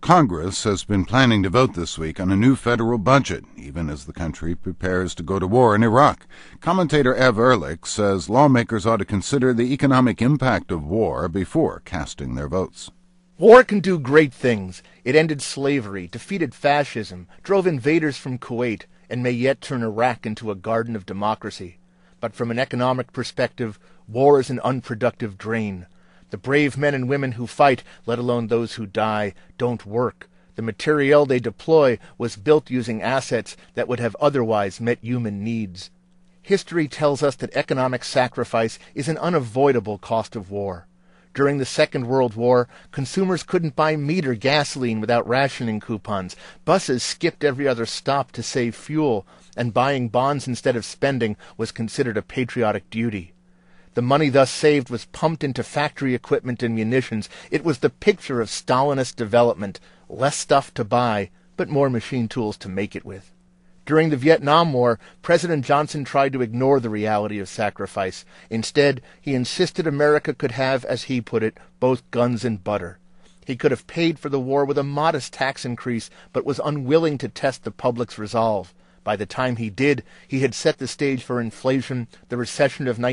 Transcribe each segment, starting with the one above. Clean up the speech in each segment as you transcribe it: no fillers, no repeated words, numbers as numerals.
Congress has been planning to vote this week on a new federal budget, even as the country prepares to go to war in Iraq. Commentator Ev Ehrlich says lawmakers ought to consider the economic impact of war before casting their votes. War can do great things. It ended slavery, defeated fascism, drove invaders from Kuwait, and may yet turn Iraq into a garden of democracy. But from an economic perspective, war is an unproductive drain. The brave men and women who fight, let alone those who die, don't work. The materiel they deploy was built using assets that would have otherwise met human needs. History tells us that economic sacrifice is an unavoidable cost of war. During the Second World War, consumers couldn't buy meat or gasoline without rationing coupons. Buses skipped every other stop to save fuel, and buying bonds instead of spending was considered a patriotic duty. The money thus saved was pumped into factory equipment and munitions. It was the picture of Stalinist development: less stuff to buy, but more machine tools to make it with. During the Vietnam War, President Johnson tried to ignore the reality of sacrifice. Instead, he insisted America could have, as he put it, both guns and butter. He could have paid for the war with a modest tax increase, but was unwilling to test the public's resolve. By the time he did, he had set the stage for inflation, the recession of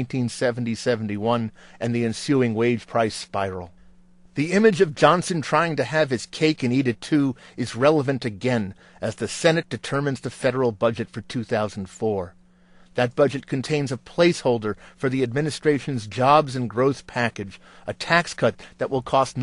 1970-71, and the ensuing wage price spiral. The image of Johnson trying to have his cake and eat it too is relevant again as the Senate determines the federal budget for 2004. That budget contains a placeholder for the administration's jobs and growth package, a tax cut that will cost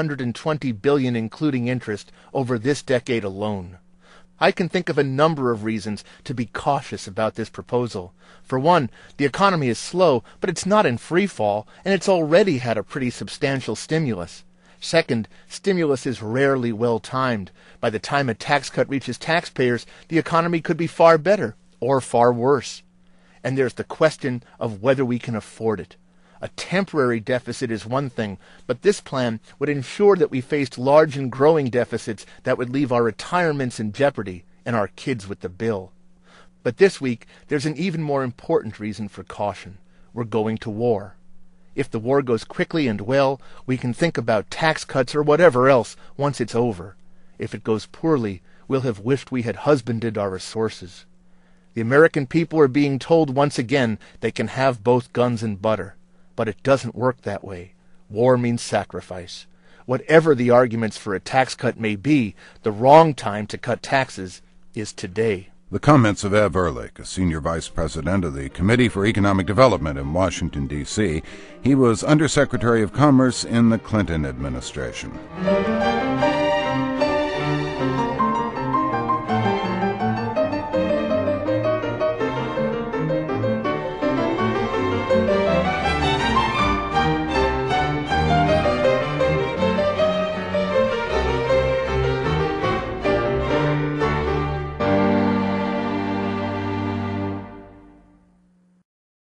$920 billion including interest over this decade alone. I can think of a number of reasons to be cautious about this proposal. For one, the economy is slow, but it's not in free fall, and it's already had a pretty substantial stimulus. Second, stimulus is rarely well-timed. By the time a tax cut reaches taxpayers, the economy could be far better, or far worse. And there's the question of whether we can afford it. A temporary deficit is one thing, but this plan would ensure that we faced large and growing deficits that would leave our retirements in jeopardy and our kids with the bill. But this week, there's an even more important reason for caution. We're going to war. If the war goes quickly and well, we can think about tax cuts or whatever else once it's over. If it goes poorly, we'll have wished we had husbanded our resources. The American people are being told once again they can have both guns and butter. But it doesn't work that way. War means sacrifice. Whatever the arguments for a tax cut may be, the wrong time to cut taxes is today. The comments of Ev Ehrlich, a senior vice president of the Committee for Economic Development in Washington, D.C. He was Undersecretary of Commerce in the Clinton administration.